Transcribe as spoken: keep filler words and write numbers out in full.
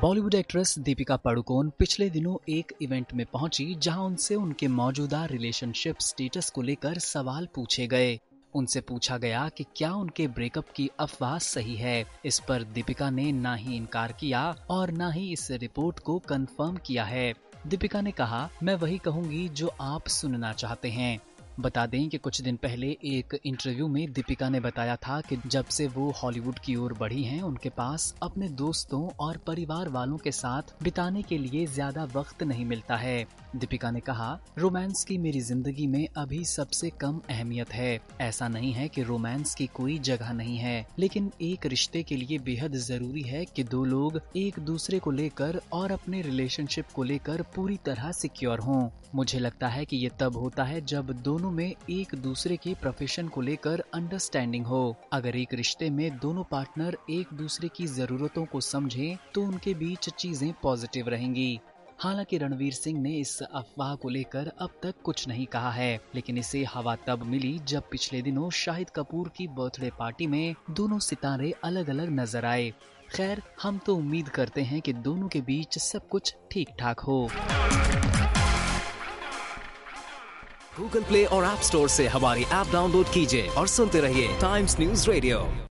Bollywood actress Deepika Padukone पिछले दिनों एक इवेंट में पहुंची जहां उनसे उनके मौजूदा रिलेशनशिप स्टेटस को लेकर सवाल पूछे गए। उनसे पूछा गया कि क्या उनके ब्रेकअप की अफवाह सही है। इस पर दीपिका ने ना ही इनकार किया और ना ही इस रिपोर्ट को कंफर्म किया है। दीपिका ने कहा, मैं वही कहूंगी जो आप सुनना चाहते हैं। बता दें कि कुछ दिन पहले एक इंटरव्यू में दीपिका ने बताया था कि जब से वो हॉलीवुड की ओर बढ़ी हैं, उनके पास अपने दोस्तों और परिवार वालों के साथ बिताने के लिए ज्यादा वक्त नहीं मिलता है। दीपिका ने कहा, रोमांस की मेरी जिंदगी में अभी सबसे कम अहमियत है। ऐसा नहीं है कि रोमांस की कोई जगह नहीं है, लेकिन एक रिश्ते के लिए बेहद जरूरी है कि दो लोग एक दूसरे को लेकर और अपने रिलेशनशिप को लेकर पूरी तरह सिक्योर हों। मुझे लगता है कि ये तब होता है जब दोनों में एक दूसरे के प्रोफेशन को लेकर अंडरस्टैंडिंग हो। अगर एक रिश्ते में दोनों पार्टनर एक दूसरे की जरूरतों को समझें तो उनके बीच चीजें पॉजिटिव रहेंगी। हालांकि रणवीर सिंह ने इस अफवाह को लेकर अब तक कुछ नहीं कहा है, लेकिन इसे हवा तब मिली जब पिछले दिनों शाहिद कपूर की बर्थडे पार्टी में दोनों सितारे अलग अलग नजर आए। खैर, हम तो उम्मीद करते हैं कि दोनों के बीच सब कुछ ठीक ठाक हो। गूगल प्ले और ऐप स्टोर से हमारी ऐप डाउनलोड कीजिए और सुनते रहिए टाइम्स न्यूज रेडियो।